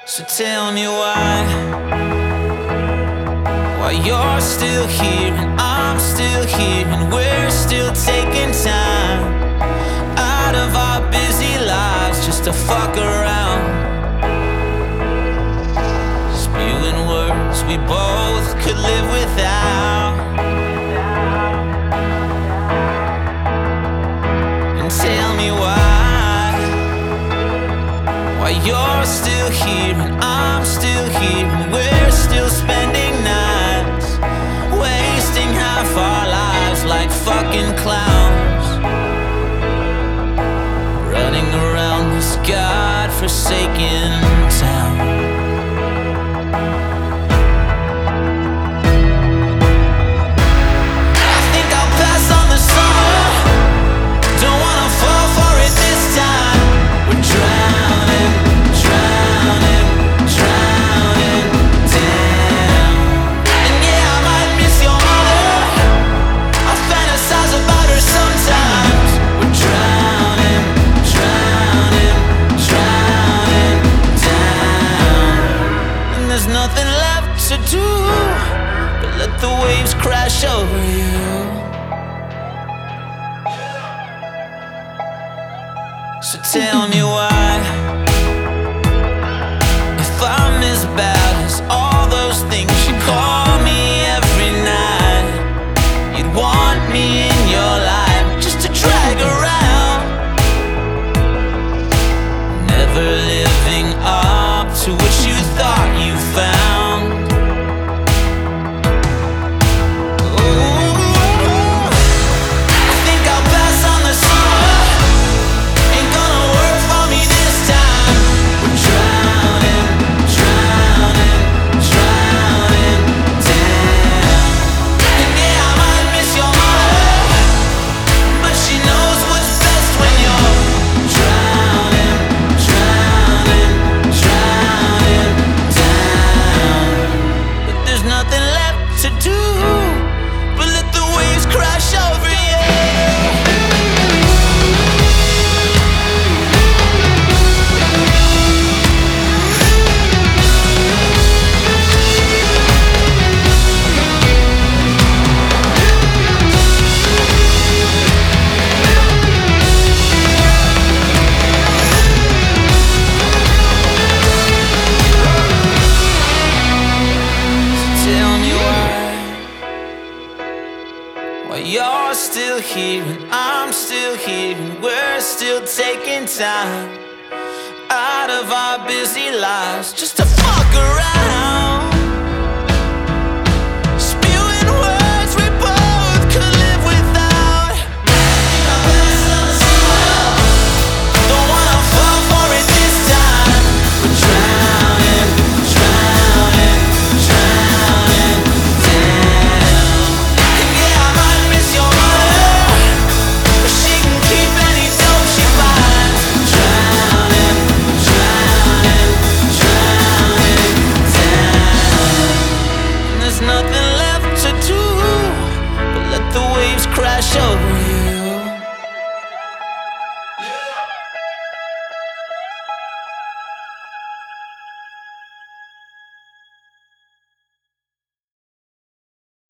So tell me why you're still here and I'm still here and we're still taking time out of our busy lives just to fuck around, spewing words we both could live without. And tell me why you're still here and I'm still here and we're still spending nights wasting half our lives like fucking clowns, running around this god-forsaken town. Let the waves crash over you. So tell me if I'm as bad as all those things you call me every night, you'd want me in your life just to drag around, never living up to what you thought you found. You're still here and I'm still here and we're still taking time out of our busy lives just to fuck around, spewing words we both could live without. Don't wanna fall for it this time. We're drowning, drowning, drowning down. And yeah, I might miss your mother, but she can keep any dope she finds. Drowning, drowning, drowning down. And there's nothing left to do but let the waves crash over you.